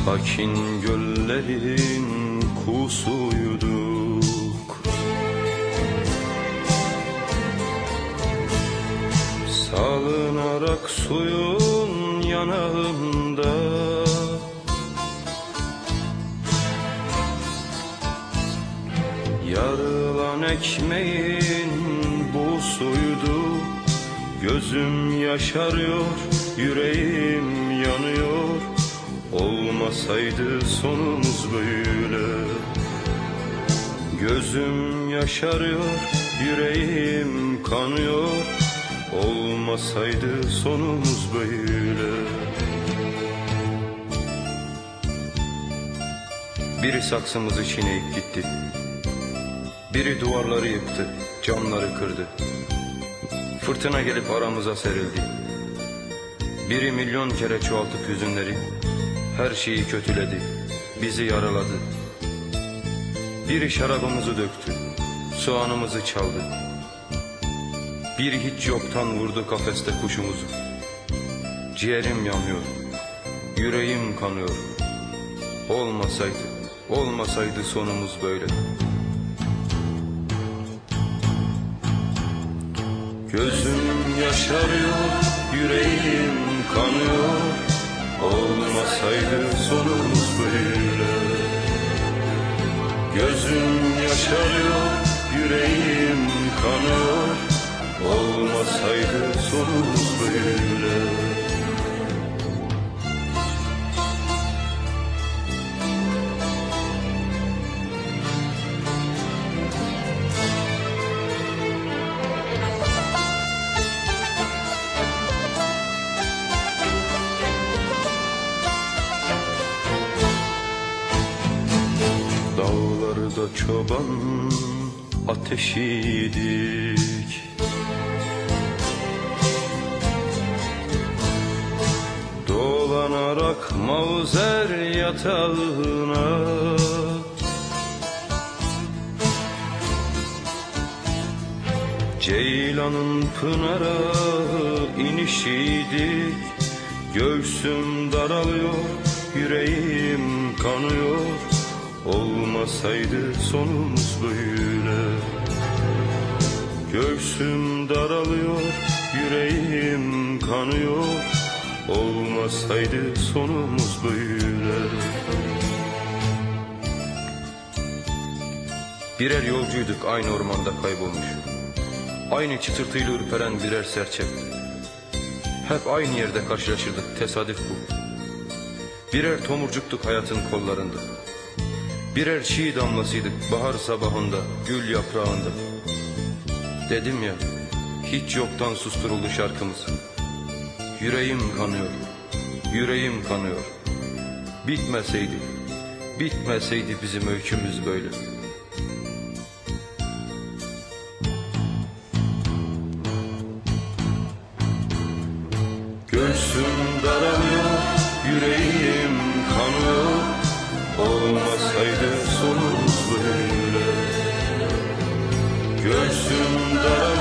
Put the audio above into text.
Sakin göllerin kusuyduk. Salınarak suyun yanağında, yarılan ekmeğin busuydu. Gözüm yaşarıyor, yüreğim yanıyor. Olmasaydı sonumuz böyle. Gözüm yaşarıyor, yüreğim kanıyor. Olmasaydı sonumuz böyle. Biri saksımızı çiğneyip gitti. Biri duvarları yıktı, camları kırdı. Fırtına gelip aramıza serildi. Biri milyon kere çoğaltıp hüzünleri, her şeyi kötüledi, bizi yaraladı. Biri şarabımızı döktü, soğanımızı çaldı. Biri hiç yoktan vurdu kafeste kuşumuzu. Ciğerim yanıyor, yüreğim kanıyor. Olmasaydı sonumuz böyle. Gözüm yaşarıyor, yüreğim kanıyor. Olmasaydı sonumuz böyle. Gözüm yaşarıyor, yüreğim kanıyor. Olmasaydı sonumuz böyle. Dağlarda çoban ateşiydik. Dolanarak mavzer yatağına, ceylanın pınara inişiydik. Göğsüm daralıyor, yüreğim kanıyor. Olmasaydı sonumuz böyle. Göğsüm daralıyor, yüreğim kanıyor. Olmasaydı sonumuz böyle. Birer yolcuyduk aynı ormanda kaybolmuş. Aynı çıtırtıyla ürperen birer serçe. Hep aynı yerde karşılaşırdık, tesadüf bu. Birer tomurcuktuk hayatın kollarında. Birer çiğ damlasıydık bahar sabahında, gül yaprağında. Dedim ya, hiç yoktan susturuldu şarkımız. Yüreğim kanıyor, yüreğim kanıyor. Bitmeseydi bizim öykümüz böyle. Göğsüm daralıyor, yüreğim kanıyor. Olmasaydı sonumuz böyle. Göğsüm daralıyor.